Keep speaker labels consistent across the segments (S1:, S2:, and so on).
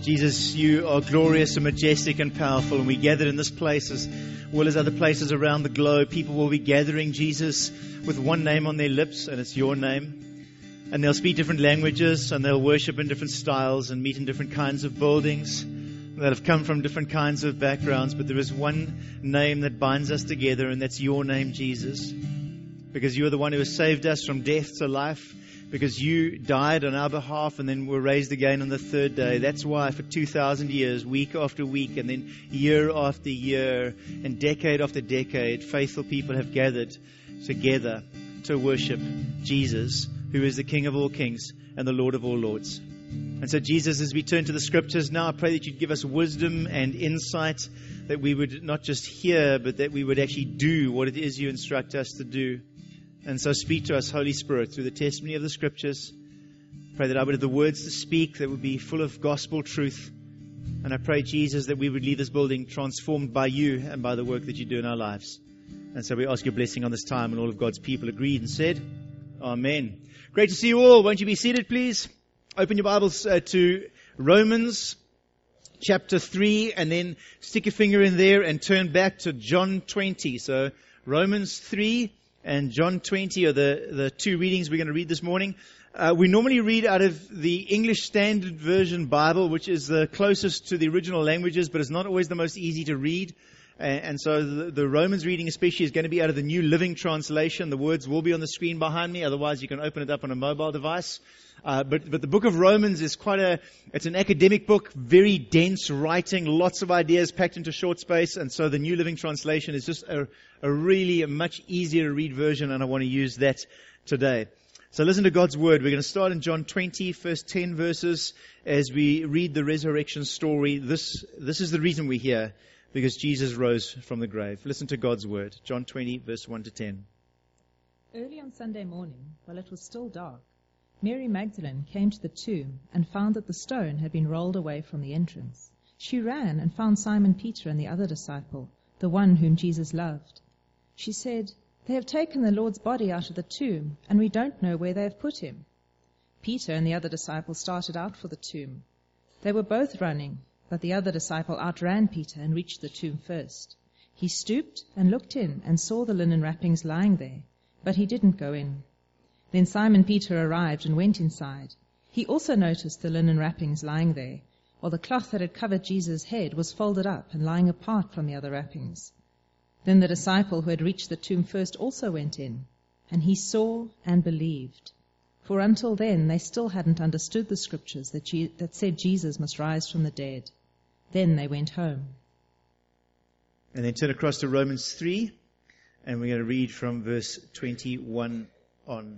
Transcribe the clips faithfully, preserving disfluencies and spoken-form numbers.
S1: Jesus, you are glorious and majestic and powerful, and we gather in this place as well as other places around the globe. People will be gathering, Jesus, with one name on their lips, and it's your name. And they'll speak different languages, and they'll worship in different styles and meet in different kinds of buildings that have come from different kinds of backgrounds. But there is one name that binds us together, and that's your name, Jesus. Because you are the one who has saved us from death to life. Because you died on our behalf and then were raised again on the third day. That's why for two thousand years, week after week, and then year after year, and decade after decade, faithful people have gathered together to worship Jesus, who is the King of all kings and the Lord of all lords. And so, Jesus, as we turn to the Scriptures now, I pray that you'd give us wisdom and insight, that we would not just hear, but that we would actually do what it is you instruct us to do. And so speak to us, Holy Spirit, through the testimony of the Scriptures. Pray that I would have the words to speak that would be full of gospel truth. And I pray, Jesus, that we would leave this building transformed by you and by the work that you do in our lives. And so we ask your blessing on this time, and all of God's people agreed and said, Amen. Great to see you all. Won't you be seated, please? Open your Bibles uh, to Romans chapter three, and then stick your finger in there and turn back to John twenty. So Romans three and John twenty are the, the two readings we're going to read this morning. Uh, we normally read out of the English Standard Version Bible, which is the closest to the original languages, but it's not always the most easy to read. And, and so the, the Romans reading especially is going to be out of the New Living Translation. The words will be on the screen behind me. Otherwise, you can open it up on a mobile device. Uh, but, but the book of Romans is quite a, it's an academic book, very dense writing, lots of ideas packed into short space. And so the New Living Translation is just a, a really a much easier to read version, and I want to use that today. So listen to God's Word. We're going to start in John twenty, first ten verses, as we read the resurrection story. This, this is the reason we're here, because Jesus rose from the grave. Listen to God's Word. John twenty, verse one to ten.
S2: Early on Sunday morning, while it was still dark, Mary Magdalene came to the tomb and found that the stone had been rolled away from the entrance. She ran and found Simon Peter and the other disciple, the one whom Jesus loved. She said, "They have taken the Lord's body out of the tomb, and we don't know where they have put him." Peter and the other disciple started out for the tomb. They were both running, but the other disciple outran Peter and reached the tomb first. He stooped and looked in and saw the linen wrappings lying there, but he didn't go in. Then Simon Peter arrived and went inside. He also noticed the linen wrappings lying there, while the cloth that had covered Jesus' head was folded up and lying apart from the other wrappings. Then the disciple who had reached the tomb first also went in, and he saw and believed. For until then they still hadn't understood the Scriptures that, Je- that said Jesus must rise from the dead. Then they went home.
S1: And then turn across to Romans three, and we're going to read from verse twenty-one on.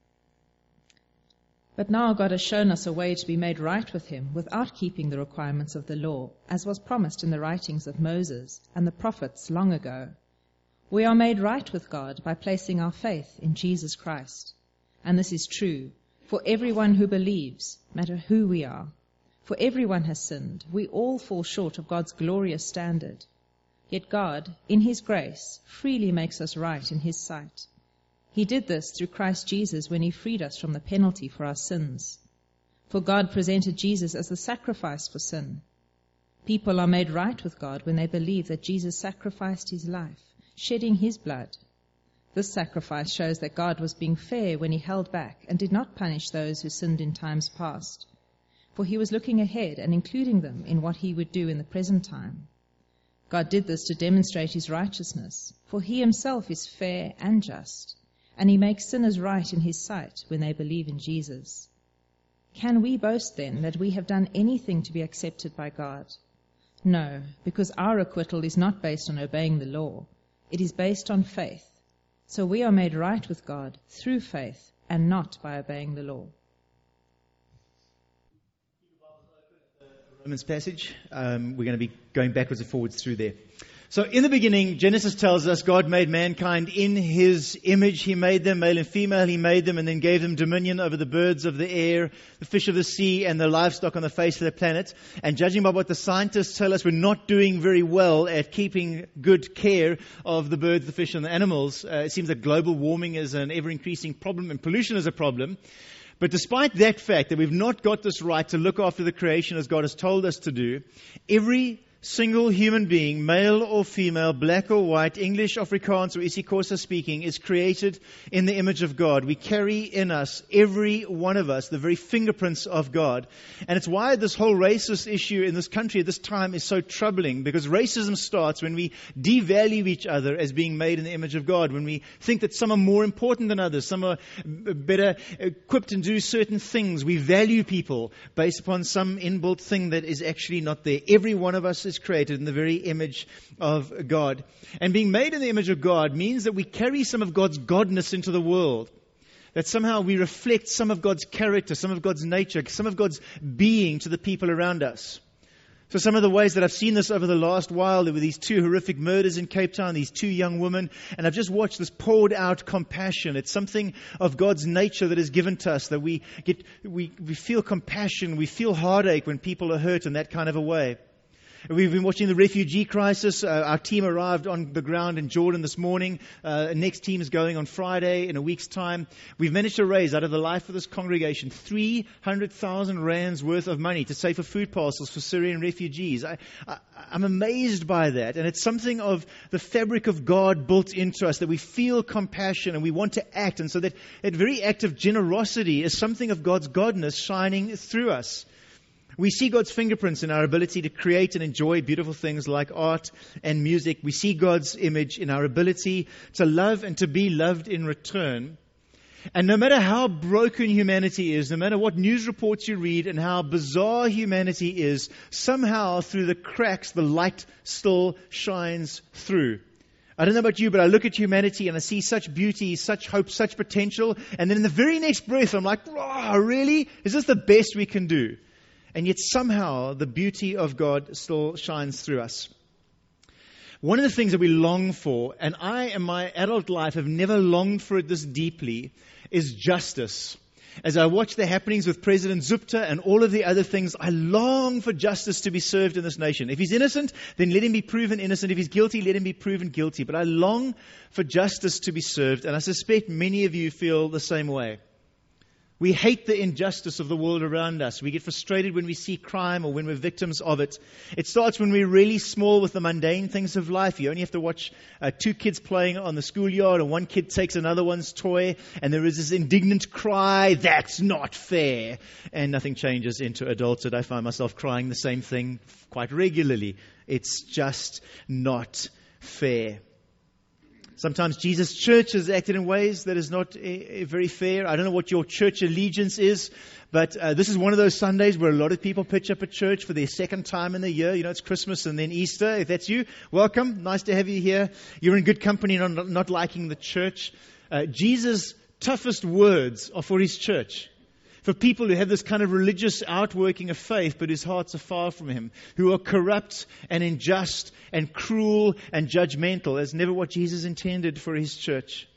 S2: But now God has shown us a way to be made right with him without keeping the requirements of the law, as was promised in the writings of Moses and the prophets long ago. We are made right with God by placing our faith in Jesus Christ. And this is true for everyone who believes, no matter who we are. For everyone has sinned. We all fall short of God's glorious standard. Yet God, in his grace, freely makes us right in his sight. He did this through Christ Jesus when he freed us from the penalty for our sins. For God presented Jesus as the sacrifice for sin. People are made right with God when they believe that Jesus sacrificed his life, shedding his blood. This sacrifice shows that God was being fair when he held back and did not punish those who sinned in times past. For he was looking ahead and including them in what he would do in the present time. God did this to demonstrate his righteousness, for he himself is fair and just. And he makes sinners right in his sight when they believe in Jesus. Can we boast then that we have done anything to be accepted by God? No, because our acquittal is not based on obeying the law. It is based on faith. So we are made right with God through faith and not by obeying the law.
S1: Romans passage. Um, we're going to be going backwards and forwards through there. So in the beginning, Genesis tells us God made mankind in his image. He made them, male and female, he made them and then gave them dominion over the birds of the air, the fish of the sea, and the livestock on the face of the planet. And judging by what the scientists tell us, we're not doing very well at keeping good care of the birds, the fish, and the animals. Uh, it seems that global warming is an ever-increasing problem and pollution is a problem. But despite that fact that we've not got this right to look after the creation as God has told us to do, every single human being, male or female, black or white, English, Afrikaans, or isiXhosa speaking, is created in the image of God. We carry in us, every one of us, the very fingerprints of God. And it's why this whole racist issue in this country at this time is so troubling, because racism starts when we devalue each other as being made in the image of God, when we think that some are more important than others, some are better equipped to do certain things. We value people based upon some inbuilt thing that is actually not there. Every one of us is created in the very image of God. And being made in the image of God means that we carry some of God's godness into the world. That somehow we reflect some of God's character, some of God's nature, some of God's being to the people around us. So some of the ways that I've seen this over the last while, there were these two horrific murders in Cape Town, these two young women, and I've just watched this poured out compassion. It's something of God's nature that is given to us, that we get, we, we feel compassion, we feel heartache when people are hurt in that kind of a way. We've been watching the refugee crisis. Uh, our team arrived on the ground in Jordan this morning. Uh, next team is going on Friday in a week's time. We've managed to raise out of the life of this congregation three hundred thousand rands worth of money to save for food parcels for Syrian refugees. I, I, I'm amazed by that. And it's something of the fabric of God built into us, that we feel compassion and we want to act. And so that, that very act of generosity is something of God's godness shining through us. We see God's fingerprints in our ability to create and enjoy beautiful things like art and music. We see God's image in our ability to love and to be loved in return. And no matter how broken humanity is, no matter what news reports you read and how bizarre humanity is, somehow through the cracks the light still shines through. I don't know about you, but I look at humanity and I see such beauty, such hope, such potential. And then in the very next breath, I'm like, oh, really? Is this the best we can do? And yet somehow the beauty of God still shines through us. One of the things that we long for, and I in my adult life have never longed for it this deeply, is justice. As I watch the happenings with President Zupta and all of the other things, I long for justice to be served in this nation. If he's innocent, then let him be proven innocent. If he's guilty, let him be proven guilty. But I long for justice to be served, and I suspect many of you feel the same way. We hate the injustice of the world around us. We get frustrated when we see crime or when we're victims of it. It starts when we're really small with the mundane things of life. You only have to watch uh, two kids playing on the schoolyard, and one kid takes another one's toy, and there is this indignant cry, "That's not fair." And nothing changes into adulthood. I find myself crying the same thing quite regularly. It's just not fair. Sometimes Jesus' church has acted in ways that is not uh, very fair. I don't know what your church allegiance is, but uh, this is one of those Sundays where a lot of people pitch up at church for their second time in the year. You know, it's Christmas and then Easter. If that's you, welcome. Nice to have you here. You're in good company not, not liking the church. Uh, Jesus' toughest words are for his church. For people who have this kind of religious outworking of faith, but whose hearts are far from him, who are corrupt and unjust and cruel and judgmental. That's never what Jesus intended for his church.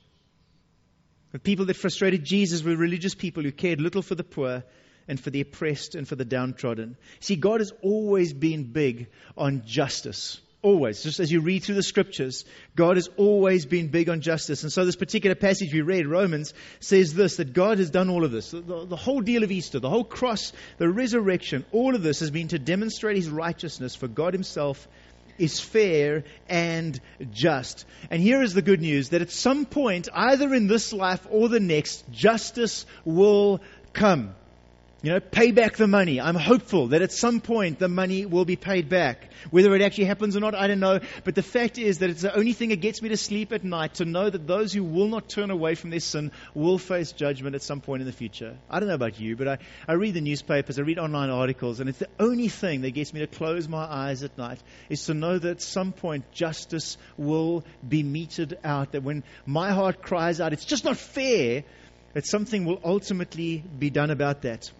S1: The people that frustrated Jesus were religious people who cared little for the poor and for the oppressed and for the downtrodden. See, God has always been big on justice. Always. Just as you read through the scriptures, God has always been big on justice. And so this particular passage we read, Romans, says this, that God has done all of this. The, the whole deal of Easter, the whole cross, the resurrection, all of this has been to demonstrate his righteousness, for God himself is fair and just. And here is the good news, that at some point, either in this life or the next, justice will come. You know, pay back the money. I'm hopeful that at some point the money will be paid back. Whether it actually happens or not, I don't know. But the fact is that it's the only thing that gets me to sleep at night, to know that those who will not turn away from their sin will face judgment at some point in the future. I don't know about you, but I, I read the newspapers, I read online articles, and it's the only thing that gets me to close my eyes at night, is to know that at some point justice will be meted out. That when my heart cries out, it's just not fair, that something will ultimately be done about that.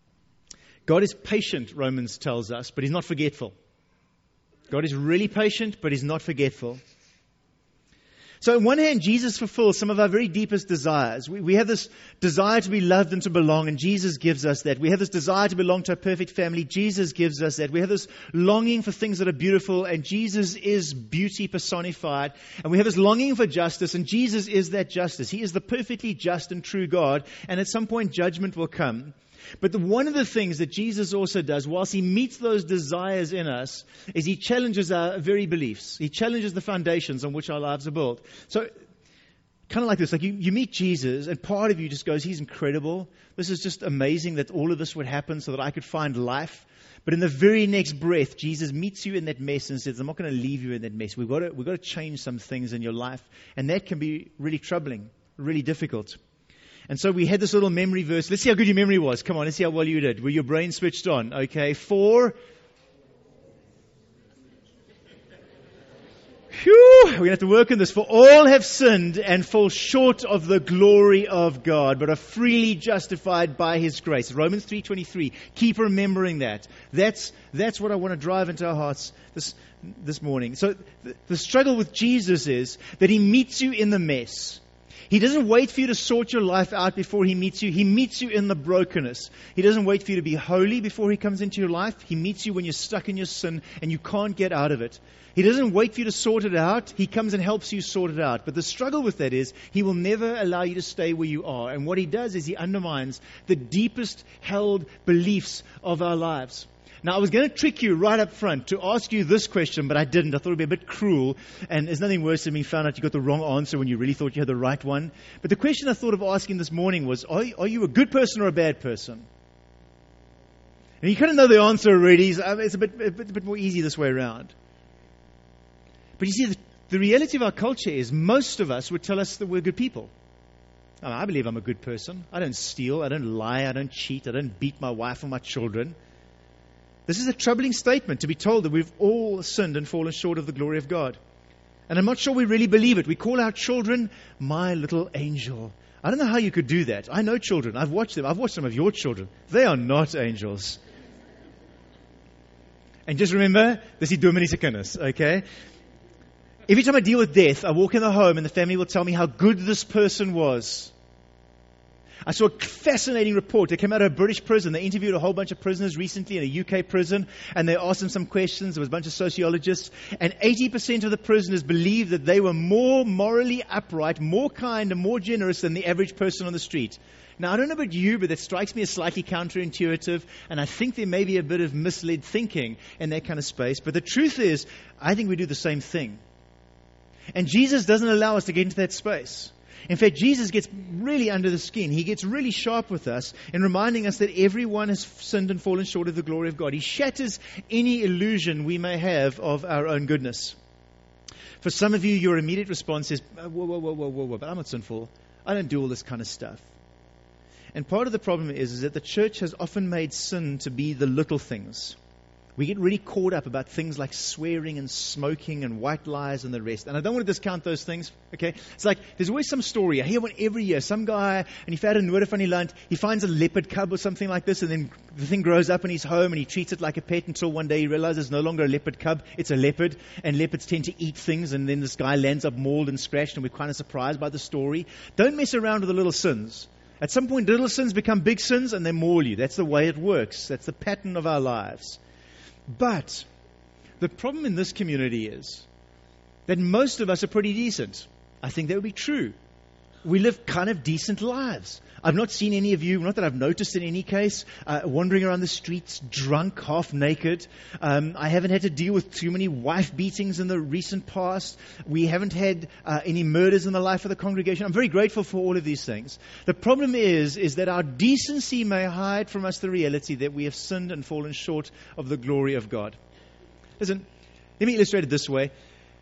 S1: God is patient, Romans tells us, but he's not forgetful. God is really patient, but he's not forgetful. So on one hand, Jesus fulfills some of our very deepest desires. We, we have this desire to be loved and to belong, and Jesus gives us that. We have this desire to belong to a perfect family. Jesus gives us that. We have this longing for things that are beautiful, and Jesus is beauty personified. And we have this longing for justice, and Jesus is that justice. He is the perfectly just and true God, and at some point judgment will come. But the, one of the things that Jesus also does, whilst He meets those desires in us, is He challenges our very beliefs. He challenges the foundations on which our lives are built. So, kind of like this, like you, you meet Jesus, and part of you just goes, He's incredible. This is just amazing that all of this would happen so that I could find life. But in the very next breath, Jesus meets you in that mess and says, I'm not going to leave you in that mess. We've got to, we've got to change some things in your life. And that can be really troubling, really difficult. And so we had this little memory verse. Let's see how good your memory was. Come on, let's see how well you did. Were your brain switched on? Okay, four. Phew, we're going to have to work on this. For all have sinned and fall short of the glory of God, but are freely justified by His grace. Romans three twenty-three. Keep remembering that. That's that's what I want to drive into our hearts this this morning. So the, the struggle with Jesus is that He meets you in the mess. He doesn't wait for you to sort your life out before He meets you. He meets you in the brokenness. He doesn't wait for you to be holy before He comes into your life. He meets you when you're stuck in your sin and you can't get out of it. He doesn't wait for you to sort it out. He comes and helps you sort it out. But the struggle with that is He will never allow you to stay where you are. And what He does is He undermines the deepest held beliefs of our lives. Now, I was going to trick you right up front to ask you this question, but I didn't. I thought it would be a bit cruel. And there's nothing worse than being found out you got the wrong answer when you really thought you had the right one. But the question I thought of asking this morning was, are, are you a good person or a bad person? And you kind of know the answer already. So it's a bit, a bit, a bit more easy this way around. But you see, the, the reality of our culture is most of us would tell us that we're good people. I, mean, I believe I'm a good person. I don't steal. I don't lie. I don't cheat. I don't beat my wife or my children. This is a troubling statement to be told that we've all sinned and fallen short of the glory of God. And I'm not sure we really believe it. We call our children, my little angel. I don't know how you could do that. I know children. I've watched them. I've watched some of your children. They are not angels. And just remember, dis die dominee se kinders, okay? Every time I deal with death, I walk in the home and the family will tell me how good this person was. I saw a fascinating report. They came out of a British prison. They interviewed a whole bunch of prisoners recently in a U K prison, and they asked them some questions. There was a bunch of sociologists, and eighty percent of the prisoners believed that they were more morally upright, more kind, and more generous than the average person on the street. Now, I don't know about you, but that strikes me as slightly counterintuitive, and I think there may be a bit of misled thinking in that kind of space. But the truth is, I think we do the same thing. And Jesus doesn't allow us to get into that space. In fact, Jesus gets really under the skin. He gets really sharp with us in reminding us that everyone has sinned and fallen short of the glory of God. He shatters any illusion we may have of our own goodness. For some of you, your immediate response is, whoa, whoa, whoa, whoa, whoa, whoa, but I'm not sinful. I don't do all this kind of stuff. And part of the problem is, is that the church has often made sin to be the little things. We get really caught up about things like swearing and smoking and white lies and the rest. And I don't want to discount those things, okay? It's like, there's always some story. I hear one every year. Some guy, and he found a noord van die land, he finds a leopard cub or something like this, and then the thing grows up in his home, and he treats it like a pet until one day he realizes it's no longer a leopard cub, it's a leopard, and leopards tend to eat things, and then this guy lands up mauled and scratched, and we're kind of surprised by the story. Don't mess around with the little sins. At some point, little sins become big sins, and they maul you. That's the way it works. That's the pattern of our lives. But the problem in this community is that most of us are pretty decent. I think that would be true. We live kind of decent lives. I've not seen any of you, not that I've noticed in any case, uh, wandering around the streets drunk, half naked. Um, I haven't had to deal with too many wife beatings in the recent past. We haven't had uh, any murders in the life of the congregation. I'm very grateful for all of these things. The problem is, is that our decency may hide from us the reality that we have sinned and fallen short of the glory of God. Listen, let me illustrate it this way.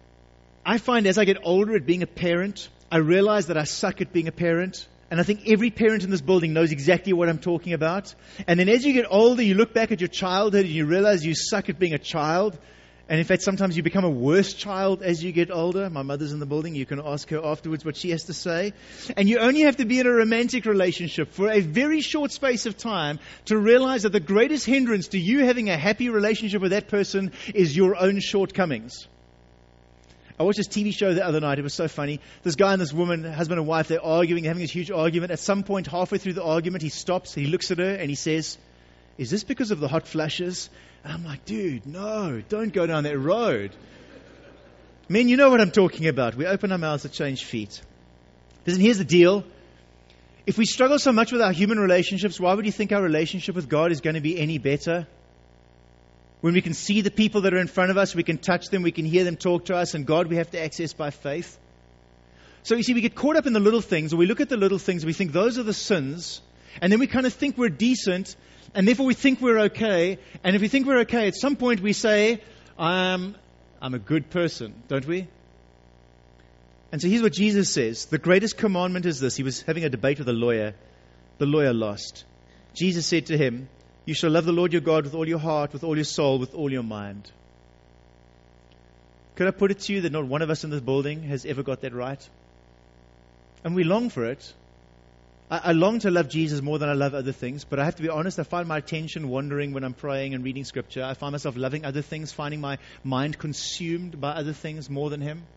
S1: I find as I get older at being a parent, I realize that I suck at being a parent. And I think every parent in this building knows exactly what I'm talking about. And then as you get older, you look back at your childhood and you realize you suck at being a child. And in fact, sometimes you become a worse child as you get older. My mother's in the building. You can ask her afterwards what she has to say. And you only have to be in a romantic relationship for a very short space of time to realize that the greatest hindrance to you having a happy relationship with that person is your own shortcomings. I watched this T V show the other night. It was so funny. This guy and this woman, husband and wife, they're arguing, they're having this huge argument. At some point, halfway through the argument, he stops, he looks at her, and he says, "Is this because of the hot flashes?" And I'm like, dude, no, don't go down that road. Men, you know what I'm talking about. We open our mouths to change feet. Listen, here's the deal. If we struggle so much with our human relationships, why would you think our relationship with God is going to be any better? When we can see the people that are in front of us, we can touch them, we can hear them talk to us, and God we have to access by faith. So you see, we get caught up in the little things, or we look at the little things, and we think those are the sins, and then we kind of think we're decent, and therefore we think we're okay, and if we think we're okay, at some point we say, I'm, I'm a good person, don't we? And so here's what Jesus says. The greatest commandment is this. He was having a debate with a lawyer. The lawyer lost. Jesus said to him, "You shall love the Lord your God with all your heart, with all your soul, with all your mind." Could I put it to you that not one of us in this building has ever got that right? And we long for it. I, I long to love Jesus more than I love other things, but I have to be honest, I find my attention wandering when I'm praying and reading Scripture. I find myself loving other things, finding my mind consumed by other things more than Him.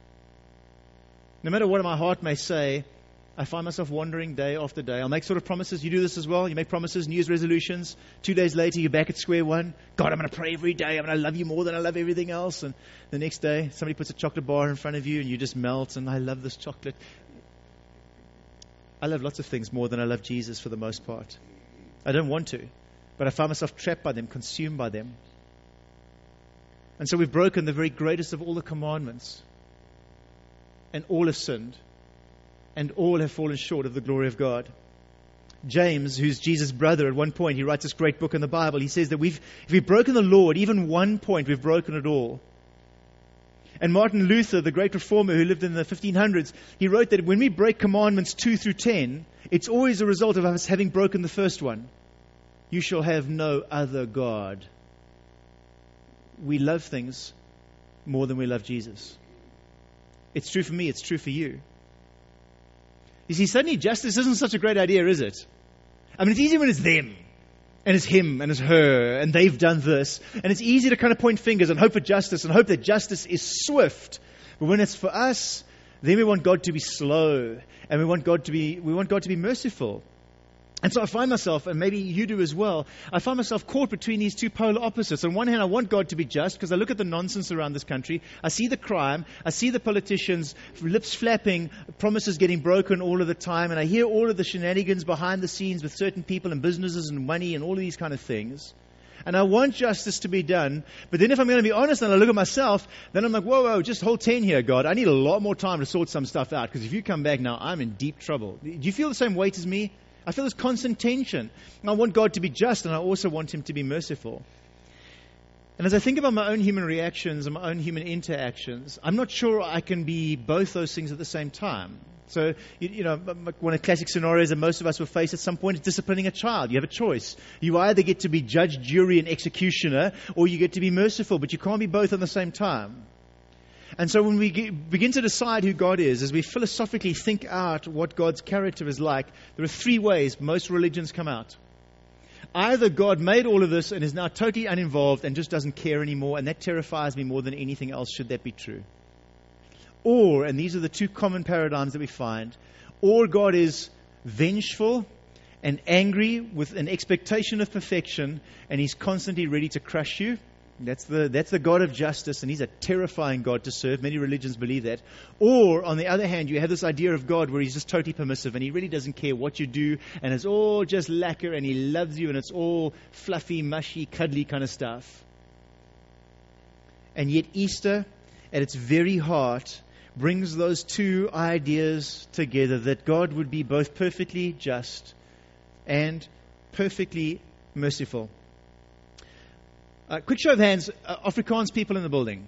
S1: No matter what my heart may say, I find myself wandering day after day. I'll make sort of promises. You do this as well. You make promises, New Year's resolutions. Two days later, you're back at square one. God, I'm going to pray every day. I'm going to love you more than I love everything else. And the next day, somebody puts a chocolate bar in front of you, and you just melt. And I love this chocolate. I love lots of things more than I love Jesus for the most part. I don't want to, but I find myself trapped by them, consumed by them. And so we've broken the very greatest of all the commandments. And all have sinned. And all have fallen short of the glory of God. James, who's Jesus' brother, at one point, he writes this great book in the Bible. He says that we've, if we've broken the law at even one point, we've broken it all. And Martin Luther, the great reformer who lived in the fifteen hundreds, he wrote that when we break commandments two through ten, it's always a result of us having broken the first one. You shall have no other God. We love things more than we love Jesus. It's true for me, it's true for you. You see, suddenly justice isn't such a great idea, is it? I mean, it's easy when it's them, and it's him, and it's her, and they've done this. And it's easy to kind of point fingers and hope for justice, and hope that justice is swift. But when it's for us, then we want God to be slow, and we want God to be, we want God to be merciful. And so I find myself, and maybe you do as well, I find myself caught between these two polar opposites. On one hand, I want God to be just because I look at the nonsense around this country. I see the crime. I see the politicians, lips flapping, promises getting broken all of the time. And I hear all of the shenanigans behind the scenes with certain people and businesses and money and all of these kind of things. And I want justice to be done. But then if I'm going to be honest and I look at myself, then I'm like, whoa, whoa, just hold ten here, God. I need a lot more time to sort some stuff out. Because if you come back now, I'm in deep trouble. Do you feel the same weight as me? I feel this constant tension. I want God to be just, and I also want Him to be merciful. And as I think about my own human reactions and my own human interactions, I'm not sure I can be both those things at the same time. So, you, you know, one of the classic scenarios that most of us will face at some point is disciplining a child. You have a choice. You either get to be judge, jury, and executioner, or you get to be merciful, but you can't be both at the same time. And so when we get, begin to decide who God is, as we philosophically think out what God's character is like, there are three ways most religions come out. Either God made all of this and is now totally uninvolved and just doesn't care anymore, and that terrifies me more than anything else, should that be true. Or, and these are the two common paradigms that we find, or God is vengeful and angry with an expectation of perfection, and He's constantly ready to crush you. That's the that's the God of justice, and He's a terrifying God to serve. Many religions believe that. Or, on the other hand, you have this idea of God where He's just totally permissive, and He really doesn't care what you do, and it's all just lacquer, and He loves you, and it's all fluffy, mushy, cuddly kind of stuff. And yet Easter, at its very heart, brings those two ideas together, that God would be both perfectly just and perfectly merciful. Uh, quick show of hands, uh, Afrikaans people in the building.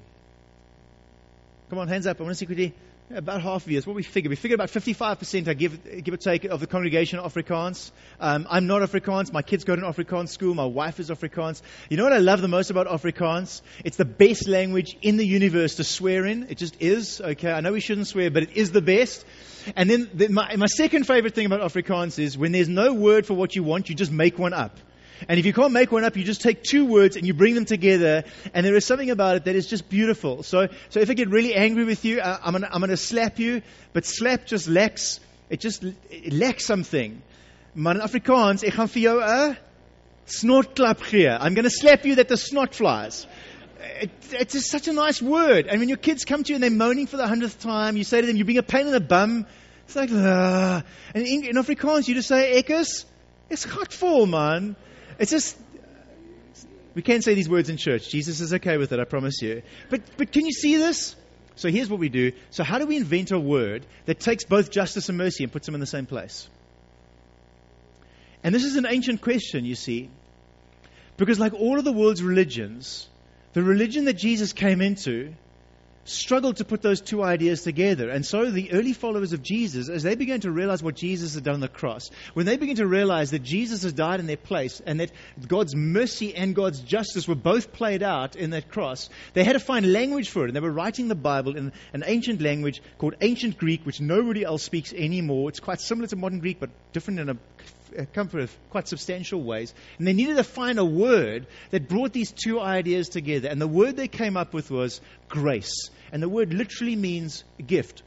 S1: Come on, hands up. I want to see quickly. About half of you. That's what we figure. We figure about fifty-five percent, I give, give or take, of the congregation are Afrikaans. Um, I'm not Afrikaans. My kids go to an Afrikaans school. My wife is Afrikaans. You know what I love the most about Afrikaans? It's the best language in the universe to swear in. It just is. Okay, I know we shouldn't swear, but it is the best. And then the, my, my second favorite thing about Afrikaans is when there's no word for what you want, you just make one up. And if you can't make one up, you just take two words and you bring them together. And there is something about it that is just beautiful. So, so if I get really angry with you, I, I'm gonna, I'm gonna slap you. But slap just lacks, it just it lacks something. Maar in Afrikaans, ek gaan vir jou 'n snortklap gee. I'm going to slap you that the snot flies. It, it's just such a nice word. And when your kids come to you and they're moaning for the hundredth time, you say to them, you're being a pain in the bum. It's like, ah. And in, in Afrikaans, you just say, ek is, it's gatvol, man. It's just, we can't say these words in church. Jesus is okay with it, I promise you. But, but can you see this? So here's what we do. So how do we invent a word that takes both justice and mercy and puts them in the same place? And this is an ancient question, you see. Because like all of the world's religions, the religion that Jesus came into struggled to put those two ideas together. And so the early followers of Jesus, as they began to realize what Jesus had done on the cross, when they began to realize that Jesus has died in their place and that God's mercy and God's justice were both played out in that cross, they had to find language for it. And they were writing the Bible in an ancient language called Ancient Greek, which nobody else speaks anymore. It's quite similar to modern Greek, but different in a come from quite substantial ways. And they needed to find a word that brought these two ideas together. And the word they came up with was grace. And the word literally means gift.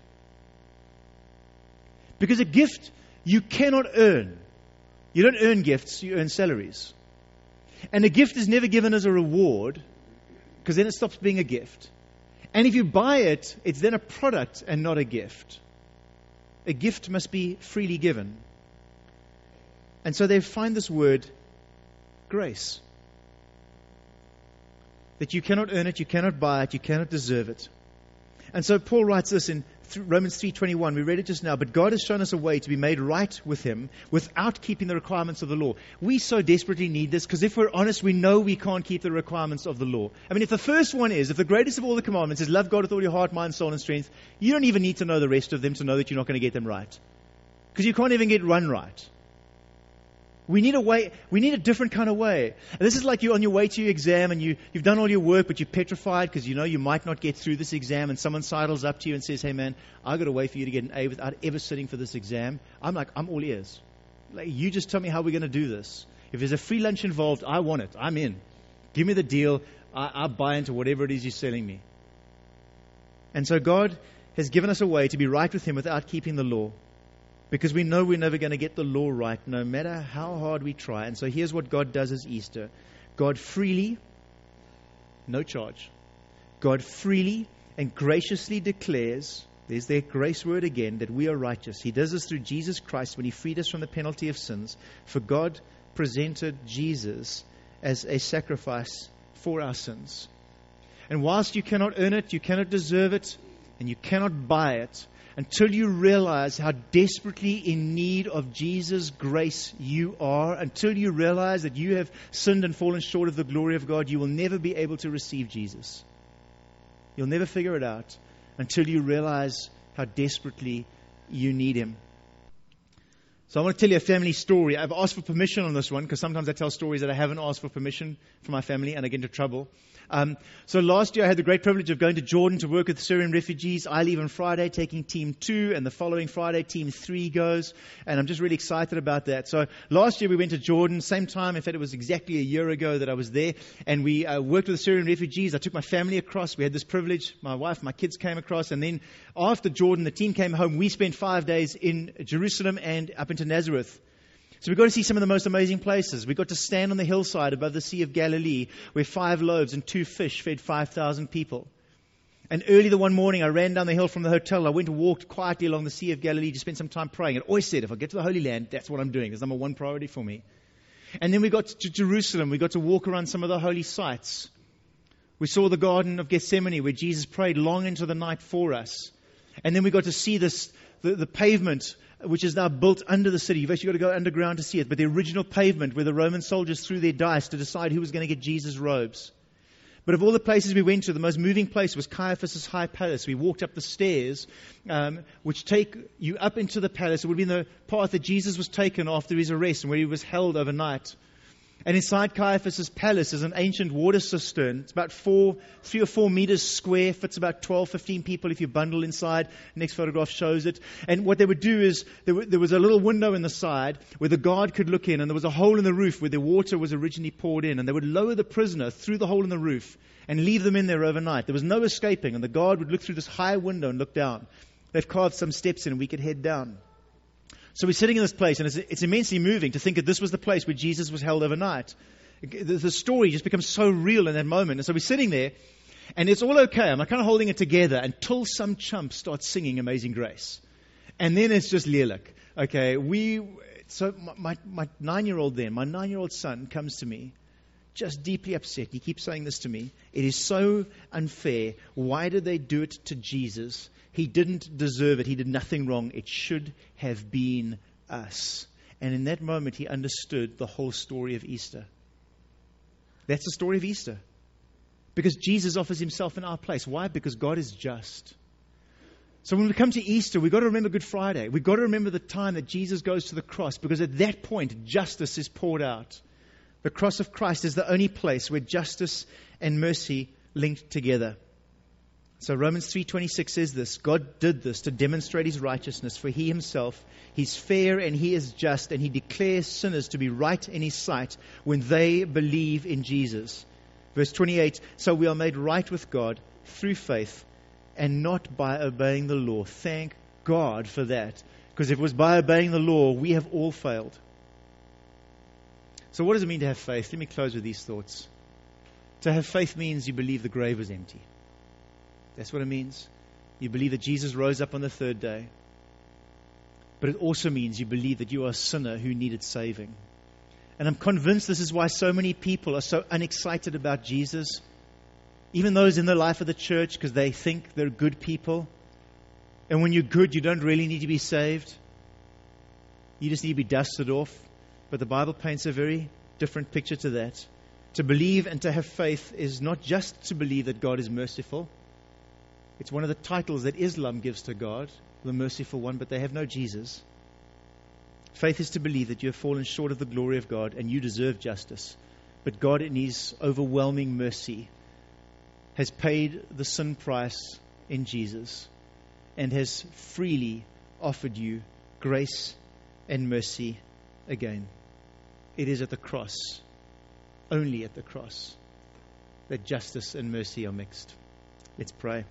S1: Because a gift you cannot earn. You don't earn gifts, you earn salaries. And a gift is never given as a reward, because then it stops being a gift. And if you buy it, it's then a product and not a gift. A gift must be freely given. And so they find this word, grace. That you cannot earn it, you cannot buy it, you cannot deserve it. And so Paul writes this in Romans three twenty-one. We read it just now. But God has shown us a way to be made right with Him without keeping the requirements of the law. We so desperately need this, because if we're honest, we know we can't keep the requirements of the law. I mean, if the first one is, if the greatest of all the commandments is love God with all your heart, mind, soul, and strength, you don't even need to know the rest of them to know that you're not going to get them right. Because you can't even get one right. We need a way, we need a different kind of way. And this is like you're on your way to your exam and you, you've done all your work, but you're petrified because you know you might not get through this exam, and someone sidles up to you and says, hey man, I've got a way for you to get an A without ever sitting for this exam. I'm like, I'm all ears. Like, you just tell me how we're going to do this. If there's a free lunch involved, I want it. I'm in. Give me the deal. I, I buy into whatever it is you're selling me. And so God has given us a way to be right with Him without keeping the law. Because we know we're never going to get the law right, no matter how hard we try. And so here's what God does as Easter. God freely, no charge, God freely and graciously declares, there's that grace word again, that we are righteous. He does this through Jesus Christ when He freed us from the penalty of sins. For God presented Jesus as a sacrifice for our sins. And whilst you cannot earn it, you cannot deserve it, and you cannot buy it, until you realize how desperately in need of Jesus' grace you are, until you realize that you have sinned and fallen short of the glory of God, you will never be able to receive Jesus. You'll never figure it out until you realize how desperately you need Him. So I want to tell you a family story. I've asked for permission on this one, because sometimes I tell stories that I haven't asked for permission from my family and I get into trouble. Um, so last year I had the great privilege of going to Jordan to work with Syrian refugees. I leave on Friday taking team two, and the following Friday team three goes, and I'm just really excited about that. So last year we went to Jordan, same time, in fact it was exactly a year ago that I was there, and we uh, worked with the Syrian refugees. I took my family across. We had this privilege. My wife, my kids came across, and then after Jordan the team came home. We spent five days in Jerusalem and up into Nazareth. So we got to see some of the most amazing places. We got to stand on the hillside above the Sea of Galilee, where five loaves and two fish fed five thousand people. And early the one morning, I ran down the hill from the hotel. I went and walked quietly along the Sea of Galilee to spend some time praying. And I always said, if I get to the Holy Land, that's what I'm doing. It's number one priority for me. And then we got to Jerusalem. We got to walk around some of the holy sites. We saw the Garden of Gethsemane, where Jesus prayed long into the night for us. And then we got to see this, the, the pavement, which is now built under the city. You've actually got to go underground to see it. But the original pavement where the Roman soldiers threw their dice to decide who was going to get Jesus' robes. But of all the places we went to, the most moving place was Caiaphas' high palace. We walked up the stairs, um, which take you up into the palace. It would have been the path that Jesus was taken after His arrest and where He was held overnight. And inside Caiaphas' palace is an ancient water cistern. It's about four, three or four meters square, fits about twelve, fifteen people if you bundle inside. Next photograph shows it. And what they would do is, there, w- there was a little window in the side where the guard could look in, and there was a hole in the roof where the water was originally poured in. And they would lower the prisoner through the hole in the roof and leave them in there overnight. There was no escaping, and the guard would look through this high window and look down. They've carved some steps in, and we could head down. So we're sitting in this place, and it's, it's immensely moving to think that this was the place where Jesus was held overnight. The, the story just becomes so real in that moment. And so we're sitting there, and it's all okay. I'm kind of holding it together until some chump starts singing Amazing Grace. And then it's just leerlik. Okay, we, so my, my nine-year-old then, my nine-year-old son comes to me, just deeply upset. He keeps saying this to me. It is so unfair. Why did they do it to Jesus? He didn't deserve it. He did nothing wrong. It should have been us. And in that moment, he understood the whole story of Easter. That's the story of Easter. Because Jesus offers himself in our place. Why? Because God is just. So when we come to Easter, we've got to remember Good Friday. We've got to remember the time that Jesus goes to the cross. Because at that point, justice is poured out. The cross of Christ is the only place where justice and mercy linked together. So Romans three twenty-six says this: God did this to demonstrate his righteousness, for he himself, he's fair and he is just, and he declares sinners to be right in his sight when they believe in Jesus. Verse twenty-eight, so we are made right with God through faith and not by obeying the law. Thank God for that, because if it was by obeying the law, we have all failed. So what does it mean to have faith? Let me close with these thoughts. To have faith means you believe the grave was empty. That's what it means. You believe that Jesus rose up on the third day. But it also means you believe that you are a sinner who needed saving. And I'm convinced this is why so many people are so unexcited about Jesus. Even those in the life of the church, because they think they're good people. And when you're good, you don't really need to be saved. You just need to be dusted off. But the Bible paints a very different picture to that. To believe and to have faith is not just to believe that God is merciful. It's one of the titles that Islam gives to God, the merciful one, but they have no Jesus. Faith is to believe that you have fallen short of the glory of God and you deserve justice. But God, in his overwhelming mercy, has paid the sin price in Jesus and has freely offered you grace and mercy again. It is at the cross, only at the cross, that justice and mercy are mixed. Let's pray.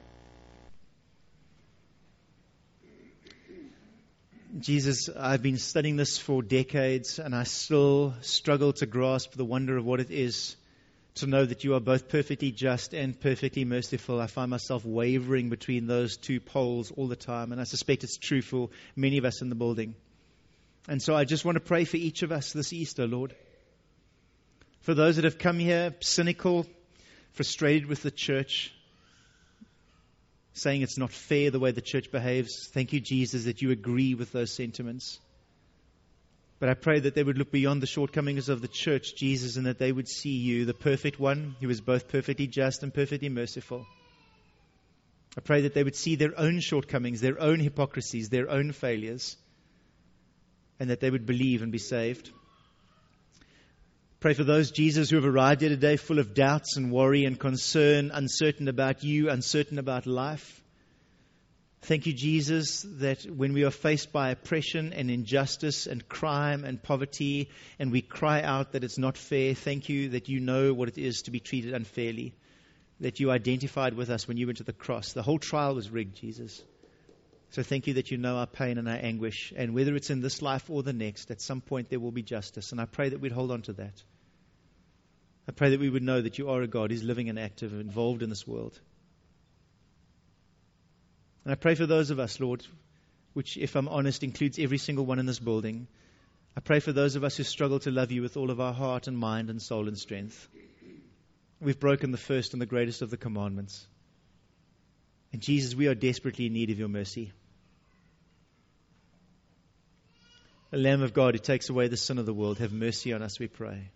S1: Jesus, I've been studying this for decades, and I still struggle to grasp the wonder of what it is to know that you are both perfectly just and perfectly merciful. I find myself wavering between those two poles all the time, and I suspect it's true for many of us in the building. And so I just want to pray for each of us this Easter, Lord. For those that have come here cynical, frustrated with the church, saying it's not fair the way the church behaves. Thank you, Jesus, that you agree with those sentiments. But I pray that they would look beyond the shortcomings of the church, Jesus, and that they would see you, the perfect one, who is both perfectly just and perfectly merciful. I pray that they would see their own shortcomings, their own hypocrisies, their own failures, and that they would believe and be saved. Pray for those, Jesus, who have arrived here today full of doubts and worry and concern, uncertain about you, uncertain about life. Thank you, Jesus, that when we are faced by oppression and injustice and crime and poverty, and we cry out that it's not fair, thank you that you know what it is to be treated unfairly, that you identified with us when you went to the cross. The whole trial was rigged, Jesus. So thank you that you know our pain and our anguish, and whether it's in this life or the next, at some point there will be justice, and I pray that we'd hold on to that. I pray that we would know that you are a God who's living and active and involved in this world. And I pray for those of us, Lord, which, if I'm honest, includes every single one in this building. I pray for those of us who struggle to love you with all of our heart and mind and soul and strength. We've broken the first and the greatest of the commandments. And Jesus, we are desperately in need of your mercy. The Lamb of God who takes away the sin of the world, have mercy on us, we pray.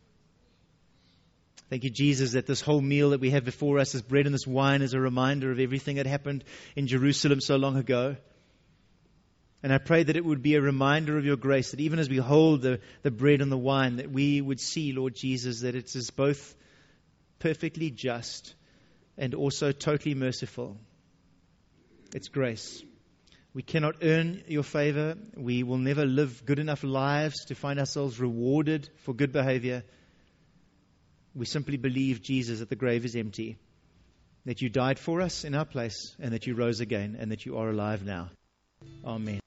S1: Thank you, Jesus, that this whole meal that we have before us, this bread and this wine, is a reminder of everything that happened in Jerusalem so long ago. And I pray that it would be a reminder of your grace, that even as we hold the, the bread and the wine, that we would see, Lord Jesus, that it is both perfectly just and also totally merciful. It's grace. We cannot earn your favor. We will never live good enough lives to find ourselves rewarded for good behavior. We simply believe, Jesus, that the grave is empty, that you died for us in our place, and that you rose again, and that you are alive now. Amen.